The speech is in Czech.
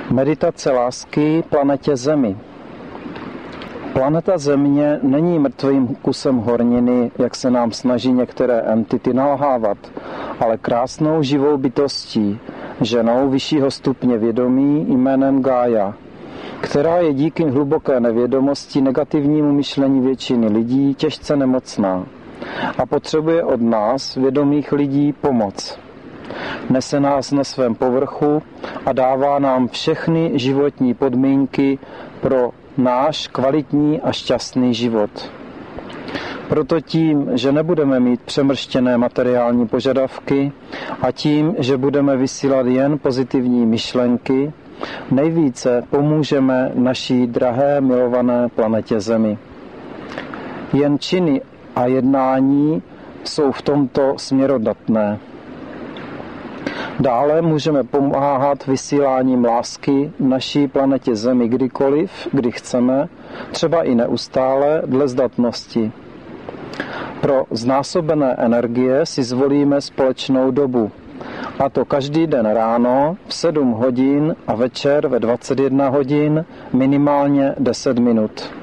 Meditace lásky planetě Zemi. Planeta Země není mrtvým kusem horniny, jak se nám snaží některé entity nalhávat, ale krásnou živou bytostí, ženou vyššího stupně vědomí jménem Gaia, která je díky hluboké nevědomosti negativnímu myšlení většiny lidí těžce nemocná a potřebuje od nás, vědomých lidí, pomoc. Nese nás na svém povrchu a dává nám všechny životní podmínky pro náš kvalitní a šťastný život. Proto tím, že nebudeme mít přemrštěné materiální požadavky a tím, že budeme vysílat jen pozitivní myšlenky, nejvíce pomůžeme naší drahé milované planetě Zemi. Jen činy a jednání jsou v tomto směrodatné. Dále můžeme pomáhat vysíláním lásky naší planetě Zemi kdykoliv, kdy chceme, třeba i neustále, dle zdatnosti. Pro znásobené energie si zvolíme společnou dobu, a to každý den ráno v 7 hodin a večer ve 21 hodin minimálně 10 minut.